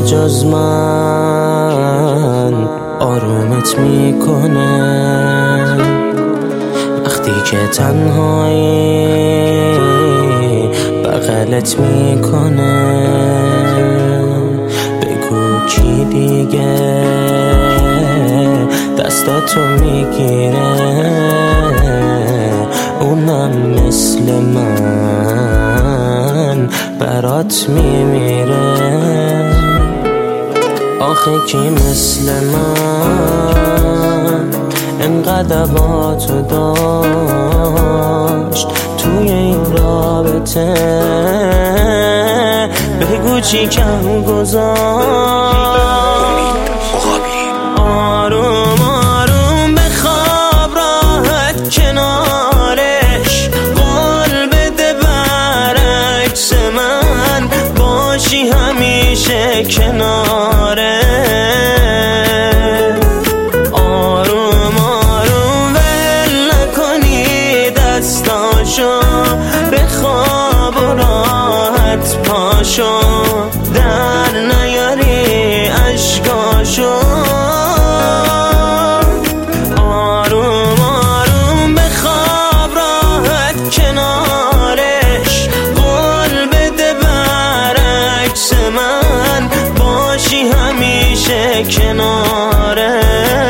جز من آرومت میکنه وقتی که تنهایی بغلت میکنه؟ بگو کی دیگه دستاتو میگیره اونم مثل من برات میمیره؟ آخه کی مثل من انقدر با تو داشت توی این رابطه؟ بگو چی کم گذاشت؟ آروم آروم بخواب راحت کنارش، قول بده برعکس من باشی همیشه کناره. آروم آروم ول نکنی دستاشو، بخواب و راحت پاشو، در نیاری عشقاشو. آروم آروم بخواب راحت کنارش، قول بده برعکس من باشی همیشه کناره.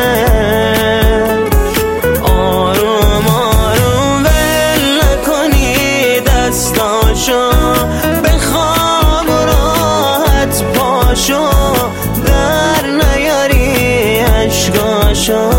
آروم آروم ول نکنی دستاشو، بخواب و راحت پاشو، در نیاری عشقاشو.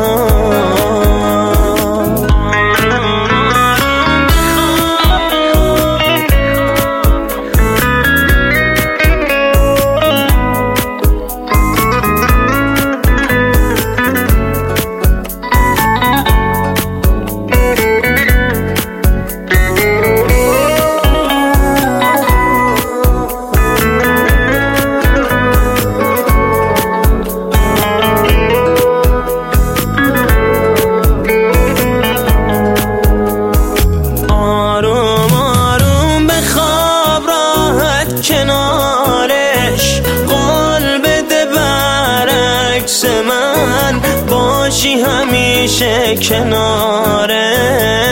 کنارش قول بده برعکس من باشی همیشه کناره.